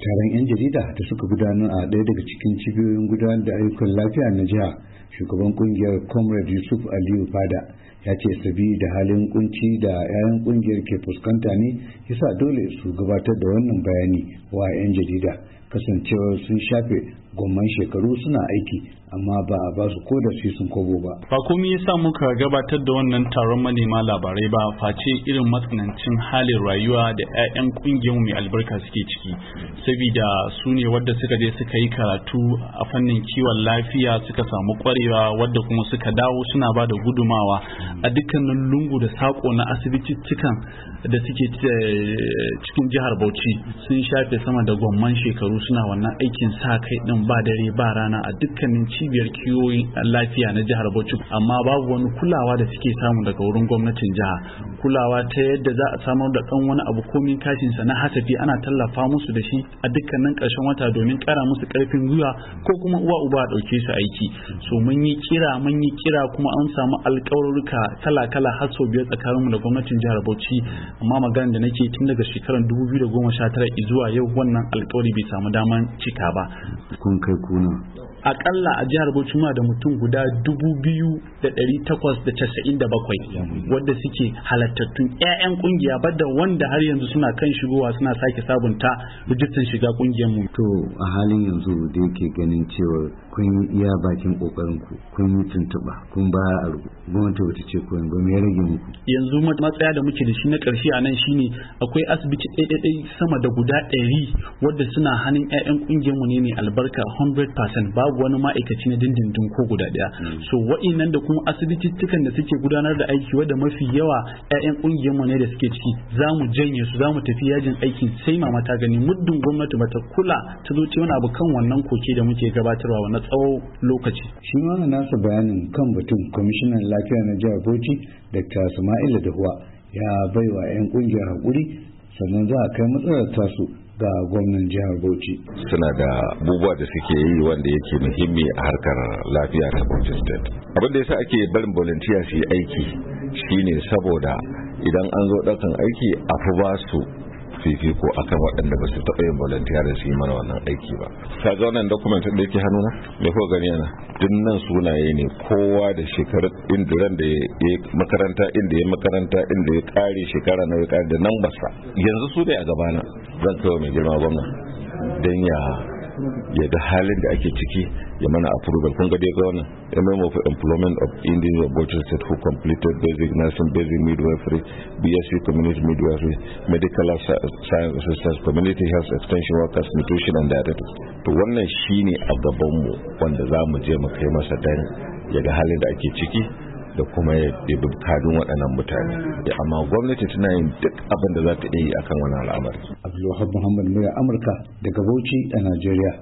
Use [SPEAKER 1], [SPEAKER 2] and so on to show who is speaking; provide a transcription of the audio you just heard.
[SPEAKER 1] taron 'yan jarida da suka gudanar a ɗaya daga cikin cibiyoyin gudanar da ayyukan lafiya na jiha, shugaban kungiyar comrade Yusuf Aliyu Fada ya ce sabi da halin kunci da 'ya'yan kungiyar ke fuskanta ne yasa dole su gabatar da wannan bayani wa 'yan jarida, kasancewar sun shafe gwamman shekaru suna aiki amma ba a ba su ko da sun kobo ba.
[SPEAKER 2] Ba komai yasa muka gabatar da wannan taron manema labarai ba face irin matsanancin halin rayuwa da 'ya'yan kungiyar mai albarka suke ciki, saboda su ne wadda suka je suka yi karatu a fannin kiwon lafiya, suka samu kwarewa wadda kuma suka dawo suna ba da gudumawa a dukkanin lungu da sako na asibitittukan da suke cikin jihar Bauchi. Sun shafe sama da gwamman shekaru suna wannan aikin sa kai din ba dare ba rana a dukkanin cibiyar kiwoyi lafiya na jihar Bauchi, amma babu wani kulawa da suke samu daga wurin gwamnatin jiha, kulawa ta yadda za a samar da ɗan wani abu komin kashinsa na hasafi ana tallafa musu da shi a dukkanin ƙarshen wata domin ƙara musu ƙarfin gwiwa ko kuma uwa uba a ɗauke su aiki. So mun yi kira kuma an samu alƙawarruka kala-kala har sau biyar tsakaninmu da gwamnatin jihar Bauchi, amma magana da nake tun daga shekarar 2019 zuwa yau wannan alƙawari bai samu daman cika ba.
[SPEAKER 1] Kun kai kuna
[SPEAKER 2] akalla a jihar Bauchi muna da mutum guda 2,897 wadda suke halartattun 'ya'yan kungiya, badda wanda har yanzu suna kan shigowa suna sake sabunta rijistan shiga kungiyar mu.
[SPEAKER 1] To a halin yanzu da yake ganin cewa kun yi iya bakin kokarin ku, kun yi tuntuɓa, kun ba a gwamnati wata ce ko yanzu me rage muku?
[SPEAKER 2] Yanzu matsaya da muke da shi na ƙarshe a nan shine akwai asibiti ɗaiɗaiɗai sama da guda 100 wadda suna hannun 'ya'yan kungiyar mu ne mai albarka 100%, babu wani ma'aikaci na dindindin ko guda ɗaya. So wa'innan da kuma asibitittukan da suke gudanar da aiki wadda mafi yawa 'ya'yan kungiyar mu ne da suke ciki, za mu janye su, za mu tafi yajin aikin sai mama ta gani, muddin gwamnati bata kula ta zo ce wani abu kan wannan koke da muke gabatarwa na tsawon lokaci.
[SPEAKER 1] Shi ma nasa bayanin kan batun kwamishinan lafiya na jihar Bauchi Dr. Sama'ila Dahuwa ya baiwa 'yan kungiyar hakuri, sannan za a kai matsalar tasu ga gwamnan jihar Bauchi.
[SPEAKER 3] Suna da abubuwa da suke yi wanda yake muhimmi a harkar lafiya ta Bauchi State. Abin da yasa ake barin volunteer su yi aiki shine saboda idan an zo ɗaukan aiki a fi ba su fifiko akan waɗanda ba su taɓa yin volunteer da su yi mana wannan aiki ba. Ka ga wannan document da yake hannuna me ko gani yana dinnan sunaye ne, kowa da shekarar indiran da ya makaranta inda ya kare shekara na ya kare da nan basa. Yanzu su ne a gabana zan kawo mai girma gwamna don ya ga halin da ake ciki ya mana approval. Kun ga dai ga wannan MMO for Employment of Indians of Bauchi State who completed basic nursing, basic midwifery, BSc community midwifery, medical science assistants, community health extension workers, nutrition and dietetics. To wannan shine a gaban mu wanda za mu je mu kai masa dan ya ga halin da ake ciki da kuma ya bi kadun waɗannan mutane. Amma gwamnati tana yin duk abin da za ta iya yi akan wannan al'amari.
[SPEAKER 1] Abdulwahab Muhammad, Murya Amurka daga Bauchi a Najeriya.